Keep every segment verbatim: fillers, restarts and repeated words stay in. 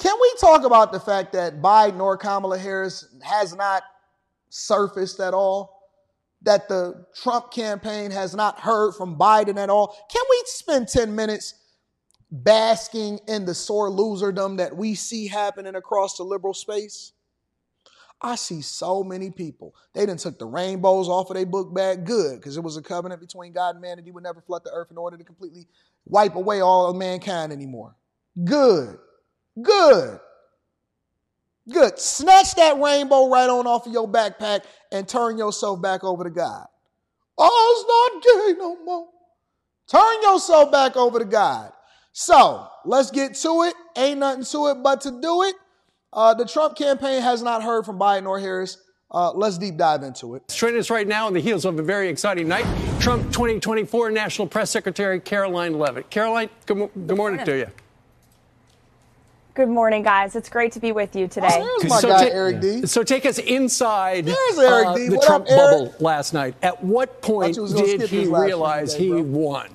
Can we talk about the fact that Biden or Kamala Harris has not surfaced at all? That the Trump campaign has not heard from Biden at all? Can we spend ten minutes basking in the sore loserdom that we see happening across the liberal space? I see so many people. They done took the rainbows off of their book bag. Good, because it was a covenant between God and man that he would never flood the earth in order to completely wipe away all of mankind anymore. Good. Good. Good. Snatch that rainbow right on off of your backpack and turn yourself back over to God. Oh, it's not gay no more. Turn yourself back over to God. So let's get to it. Ain't nothing to it but to do it. Uh, the Trump campaign has not heard from Biden or Harris. Uh, let's deep dive into it. Joining us right now on the heels of a very exciting night, Trump twenty twenty-four National Press Secretary Karoline Leavitt. Karoline, good, mo- good morning to you. Good morning, guys. It's great to be with you today. Oh, there's my so guy, ta- Eric D. So take us inside There's Eric uh, D. the What Trump up, Eric? bubble last night. At what point you was gonna did skip he this last realize few days, he bro. won?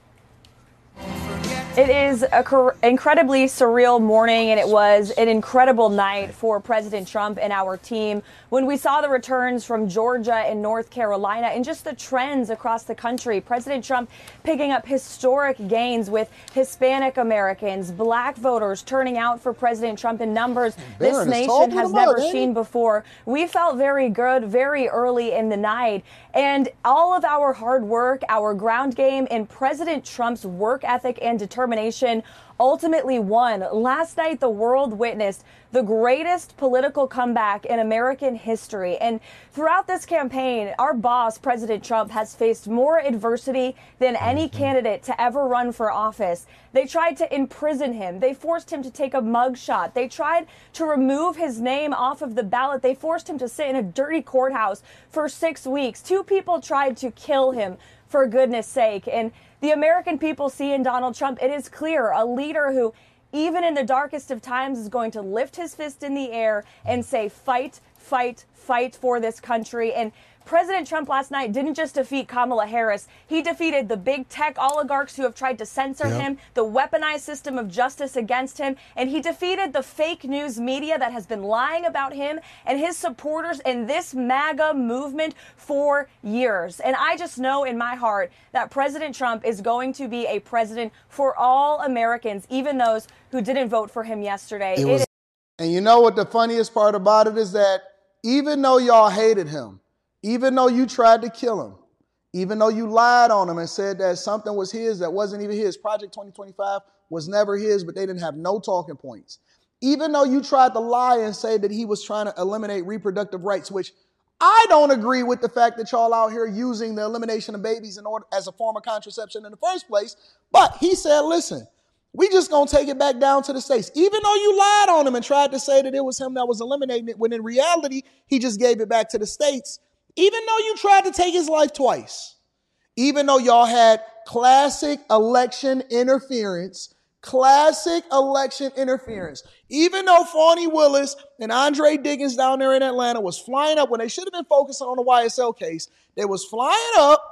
It is an cor- incredibly surreal morning, and it was an incredible night for President Trump and our team when we saw the returns from Georgia and North Carolina and just the trends across the country. President Trump picking up historic gains with Hispanic Americans, black voters turning out for President Trump in numbers this Barron is nation talking has about never it, ain't seen he? before. We felt very good very early in the night, and all of our hard work, our ground game, and President Trump's work ethic and determination ultimately won. Last night, the world witnessed the greatest political comeback in American history. And throughout this campaign, our boss, President Trump, has faced more adversity than any candidate to ever run for office. They tried to imprison him. They forced him to take a mugshot. They tried to remove his name off of the ballot. They forced him to sit in a dirty courthouse for six weeks. Two people tried to kill him, for goodness sake. And the American people see in Donald Trump, it is clear, a leader who, even in the darkest of times, is going to lift his fist in the air and say, fight, fight, fight for this country. And President Trump last night didn't just defeat Kamala Harris. He defeated the big tech oligarchs who have tried to censor Yep. him, the weaponized system of justice against him, and he defeated the fake news media that has been lying about him and his supporters and this MAGA movement for years. And I just know in my heart that President Trump is going to be a president for all Americans, even those who didn't vote for him yesterday. It was, and you know what the funniest part about it is that even though y'all hated him, even though you tried to kill him, even though you lied on him and said that something was his that wasn't even his, Project twenty twenty-five was never his, but they didn't have no talking points. Even though you tried to lie and say that he was trying to eliminate reproductive rights, which I don't agree with the fact that y'all out here using the elimination of babies in order as a form of contraception in the first place. But he said, listen, we just going to take it back down to the states. Even though you lied on him and tried to say that it was him that was eliminating it, when in reality, he just gave it back to the states. Even though you tried to take his life twice, even though y'all had classic election interference, classic election interference, even though Fani Willis and Andre Diggins down there in Atlanta was flying up when they should have been focusing on the Y S L case, they was flying up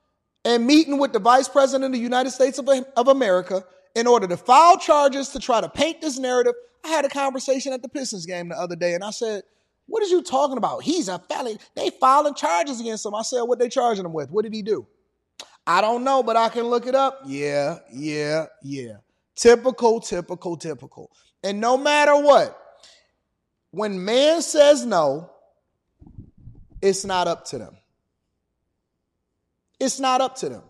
and meeting with the Vice President of the United States of, of America in order to file charges to try to paint this narrative. I had a conversation at the Pistons game the other day, and I said, what is you talking about? He's a felon. They filing charges against him. I said, what they charging him with? What did he do? I don't know, but I can look it up. Yeah, yeah, yeah. Typical, typical, typical. And no matter what, when man says no, it's not up to them. It's not up to them.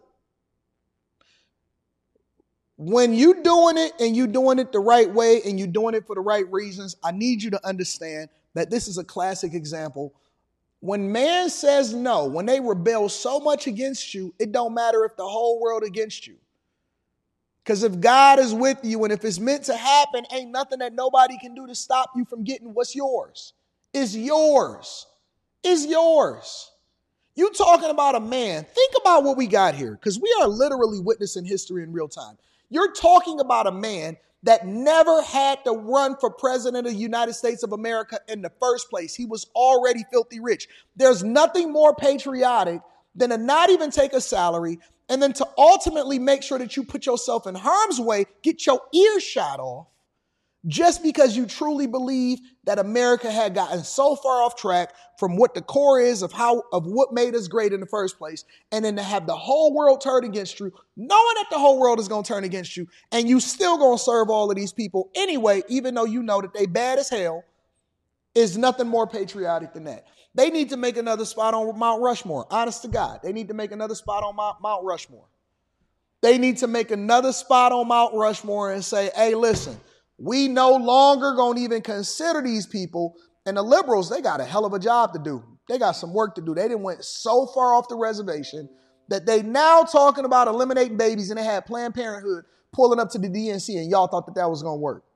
When you doing it and you doing it the right way and you doing it for the right reasons, I need you to understand that this is a classic example. When man says no, when they rebel so much against you, it don't matter if the whole world against you. Because if God is with you and if it's meant to happen, ain't nothing that nobody can do to stop you from getting what's yours. It's yours. It's yours. You talking about a man. Think about what we got here, because we are literally witnessing history in real time. You're talking about a man that never had to run for president of the United States of America in the first place. He was already filthy rich. There's nothing more patriotic than to not even take a salary and then to ultimately make sure that you put yourself in harm's way, get your ear shot off, just because you truly believe that America had gotten so far off track from what the core is of how of what made us great in the first place, and then to have the whole world turn against you, knowing that the whole world is going to turn against you, and you still going to serve all of these people anyway, even though you know that they bad as hell, is nothing more patriotic than that. They need to make another spot on Mount Rushmore. Honest to God, they need to make another spot on Mount, Mount Rushmore. They need to make another spot on Mount Rushmore and say, hey, listen, we no longer going to even consider these people. And the liberals, they got a hell of a job to do. They got some work to do. They didn't went so far off the reservation that they now talking about eliminating babies, and they had Planned Parenthood pulling up to the D N C, and y'all thought that that was going to work.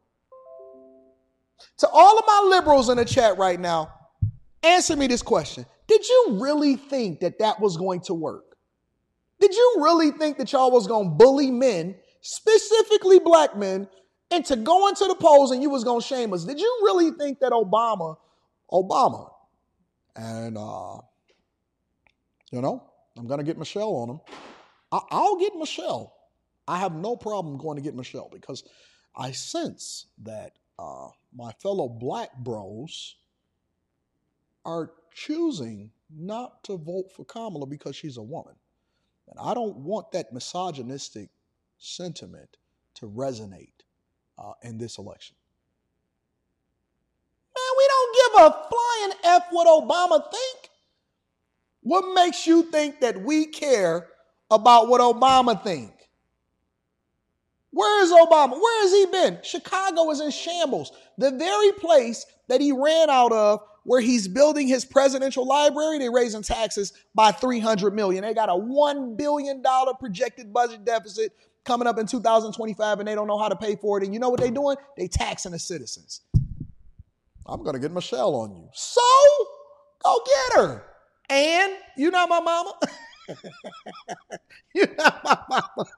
To all of my liberals in the chat right now, answer me this question. Did you really think that that was going to work? Did you really think that y'all was going to bully men, specifically black men, into going to the polls and you was going to shame us? Did you really think that Obama, Obama, and, uh, you know, I'm going to get Michelle on him. I- I'll get Michelle. I have no problem going to get Michelle because I sense that uh, my fellow black bros are choosing not to vote for Kamala because she's a woman. And I don't want that misogynistic sentiment to resonate uh, in this election. Man, we don't give a flying F what Obama think. What makes you think that we care about what Obama think? Where is Obama? Where has he been? Chicago is in shambles. The very place that he ran out of where he's building his presidential library, they're raising taxes by three hundred million dollars. They got a one billion dollars projected budget deficit coming up in two thousand twenty-five, and they don't know how to pay for it. And you know what they're doing? They taxing the citizens. I'm going to get Michelle on you. So, go get her. And you not my mama? You're not my mama.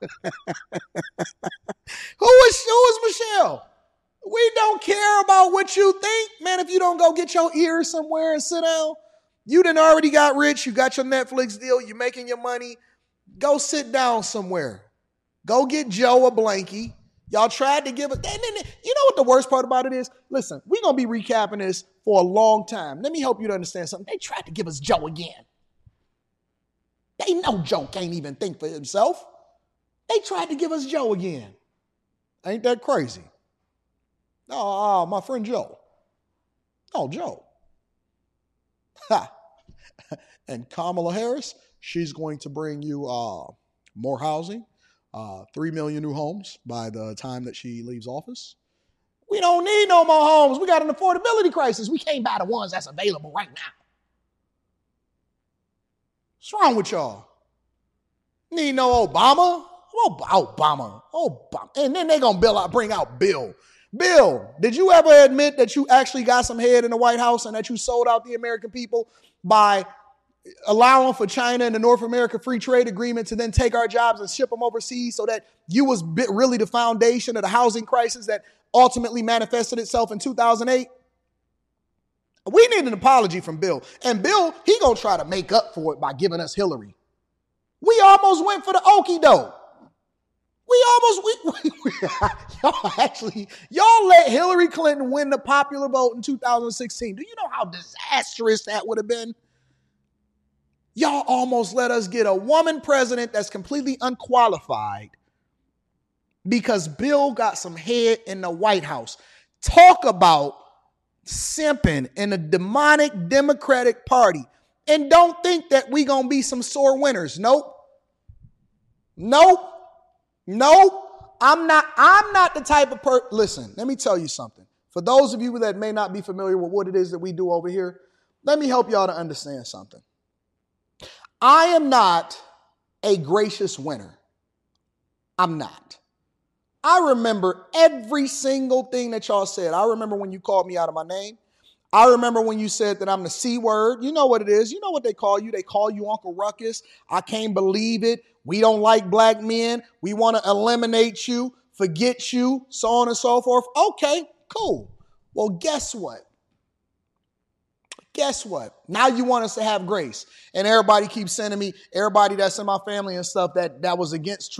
who is, who is Michelle? We don't care about what you think. Man, if you don't go get your ears somewhere and sit down, you done already got rich. You got your Netflix deal. You're making your money. Go sit down somewhere. Go get Joe a blankie. Y'all tried to give it. And then, you know what the worst part about it is? Listen, we're going to be recapping this for a long time. Let me help you to understand something. They tried to give us Joe again. They know Joe can't even think for himself. They tried to give us Joe again. Ain't that crazy? Oh, oh, my friend Joe. Oh, Joe. Ha. And Kamala Harris, she's going to bring you uh, more housing, uh, three million new homes by the time that she leaves office. We don't need no more homes. We got an affordability crisis. We can't buy the ones that's available right now. What's wrong with y'all? Need no Obama? Obama. Obama. And then they're going to bill out, bring out Bill. Bill, did you ever admit that you actually got some head in the White House and that you sold out the American people by allowing for China and the North America Free Trade Agreement to then take our jobs and ship them overseas so that you was really the foundation of the housing crisis that ultimately manifested itself in two thousand eight? We need an apology from Bill. And Bill, he gonna try to make up for it by giving us Hillary. We almost went for the okie doke. We almost, we, we, we, y'all actually, y'all let Hillary Clinton win the popular vote in two thousand sixteen. Do you know how disastrous that would have been? Y'all almost let us get a woman president that's completely unqualified because Bill got some head in the White House. Talk about simping in a demonic Democratic Party. And don't think that we gonna be some sore winners. Nope. Nope. Nope. I'm not, I'm not the type of person. Listen, let me tell you something. For those of you that may not be familiar with what it is that we do over here, let me help y'all to understand something. I am not a gracious winner. I'm not. I remember every single thing that y'all said. I remember when you called me out of my name. I remember when you said that I'm the C word. You know what it is. You know what they call you. They call you Uncle Ruckus. I can't believe it. We don't like black men. We want to eliminate you, forget you, so on and so forth. Okay, cool. Well, guess what? Guess what? Now you want us to have grace. And everybody keeps sending me, everybody that's in my family and stuff that, that was against Trump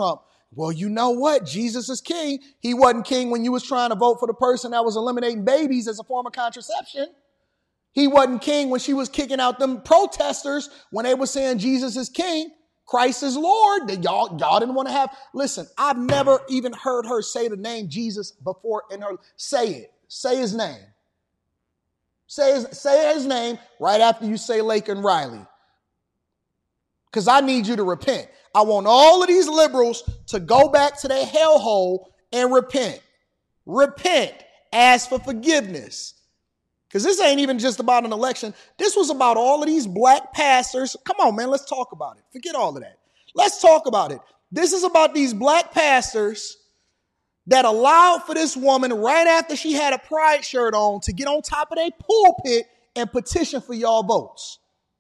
Well, you know what? Jesus is king. He wasn't king when you was trying to vote for the person that was eliminating babies as a form of contraception. He wasn't king when she was kicking out them protesters when they were saying Jesus is king, Christ is Lord. That y'all, y'all didn't want to have. Listen, I've never even heard her say the name Jesus before in her. Say it. Say his name. Say his, say his name right after you say Laken Riley. Because I need you to repent. I want all of these liberals to go back to their hellhole and repent. Repent. Ask for forgiveness. Because this ain't even just about an election. This was about all of these black pastors. Come on, man, let's talk about it. Forget all of that. Let's talk about it. This is about these black pastors that allowed for this woman right after she had a pride shirt on to get on top of their pulpit and petition for y'all votes.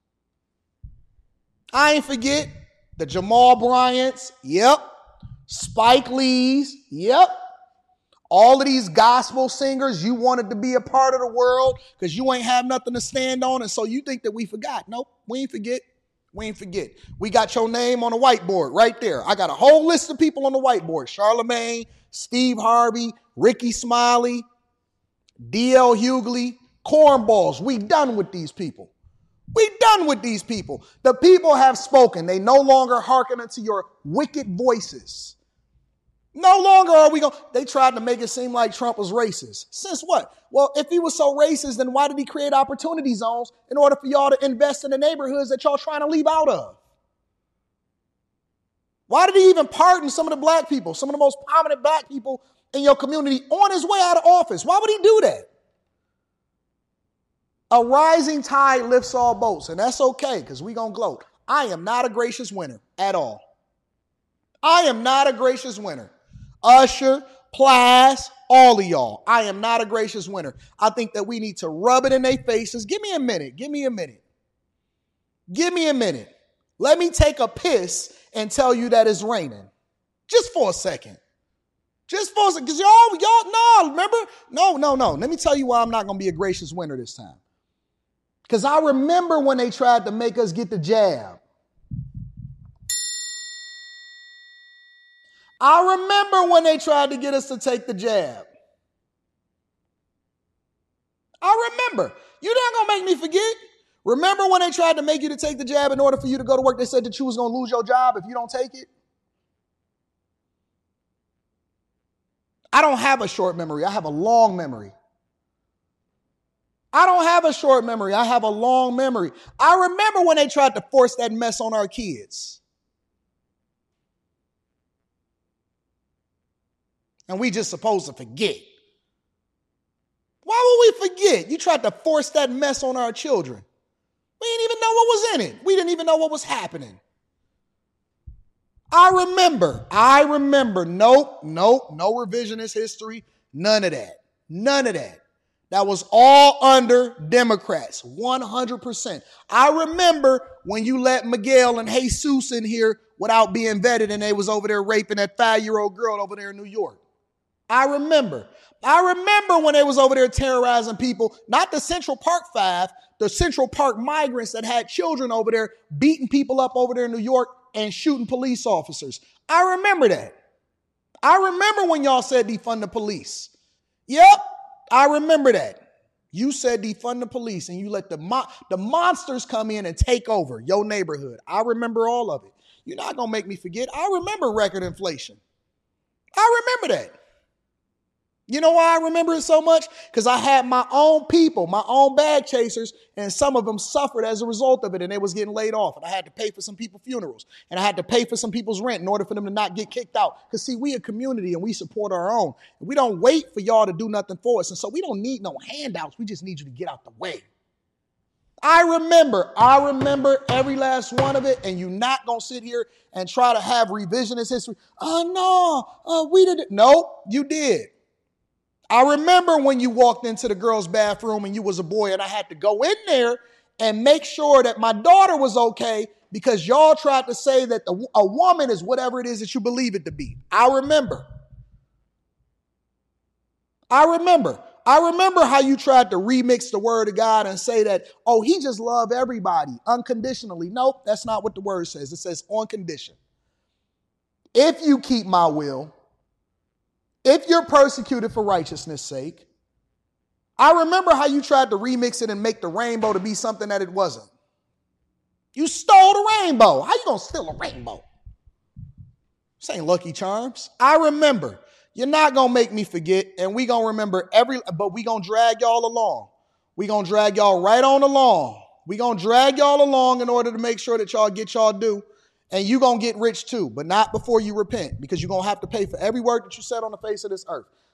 I ain't forget the Jamal Bryants. Yep. Spike Lee's. Yep. All of these gospel singers, you wanted to be a part of the world because you ain't have nothing to stand on. And so you think that we forgot. Nope, we ain't forget. We ain't forget. We got your name on the whiteboard right there. I got a whole list of people on the whiteboard. Charlemagne, Steve Harvey, Ricky Smiley, D L Hughley, cornballs. We done with these people. We done with these people. The people have spoken. They no longer hearken unto your wicked voices. No longer are we going. They tried to make it seem like Trump was racist. Since what? Well, if he was so racist, then why did he create opportunity zones in order for y'all to invest in the neighborhoods that y'all trying to leave out of? Why did he even pardon some of the black people, some of the most prominent black people in your community on his way out of office? Why would he do that? A rising tide lifts all boats, and that's okay because we're going to gloat. I am not a gracious winner at all. I am not a gracious winner. Usher, Plies, all of y'all. I am not a gracious winner. I think that we need to rub it in their faces. Give me a minute. Give me a minute. Give me a minute. Let me take a piss and tell you that it's raining. Just for a second. Just for a second. Because y'all, y'all, no, remember? No, no, no. Let me tell you why I'm not going to be a gracious winner this time. Because I remember when they tried to make us get the jab. I remember when they tried to get us to take the jab. I remember. You're not going to make me forget. Remember when they tried to make you to take the jab in order for you to go to work? They said that you was going to lose your job if you don't take it. I don't have a short memory. I have a long memory. I don't have a short memory. I have a long memory. I remember when they tried to force that mess on our kids. And we just supposed to forget. Why would we forget? You tried to force that mess on our children. We didn't even know what was in it. We didn't even know what was happening. I remember. I remember. Nope, nope, no revisionist history. None of that. None of that. That was all under Democrats, one hundred percent. I remember when you let Miguel and Jesus in here without being vetted and they was over there raping that five-year-old girl over there in New York. I remember. I remember when they was over there terrorizing people, not the Central Park Five, the Central Park migrants that had children over there beating people up over there in New York and shooting police officers. I remember that. I remember when y'all said defund the police. Yep. I remember that. You said defund the police and you let the mo- the monsters come in and take over your neighborhood. I remember all of it. You're not going to make me forget. I remember record inflation. I remember that. You know why I remember it so much? Because I had my own people, my own bag chasers, and some of them suffered as a result of it, and they was getting laid off. And I had to pay for some people's funerals, and I had to pay for some people's rent in order for them to not get kicked out. Because, see, we a community, and we support our own. And we don't wait for y'all to do nothing for us. And so we don't need no handouts. We just need you to get out the way. I remember, I remember every last one of it, and you're not going to sit here and try to have revisionist history. Oh, no, uh, we didn't. No, you did. I remember when you walked into the girls' bathroom and you was a boy and I had to go in there and make sure that my daughter was okay because y'all tried to say that the, a woman is whatever it is that you believe it to be. I remember. I remember. I remember how you tried to remix the word of God and say that, oh, he just loved everybody unconditionally. Nope, that's not what the word says. It says on condition. if you keep my will, if you're persecuted for righteousness' sake. I remember how you tried to remix it and make the rainbow to be something that it wasn't. You stole the rainbow. How you gonna steal a rainbow? This ain't Lucky Charms. I remember. You're not gonna make me forget, and we gonna remember every, but we gonna drag y'all along. We gonna drag y'all right on along. We gonna drag y'all along in order to make sure that y'all get y'all due, and you gonna get rich too, but not before you repent, because you're gonna have to pay for every word that you said on the face of this earth.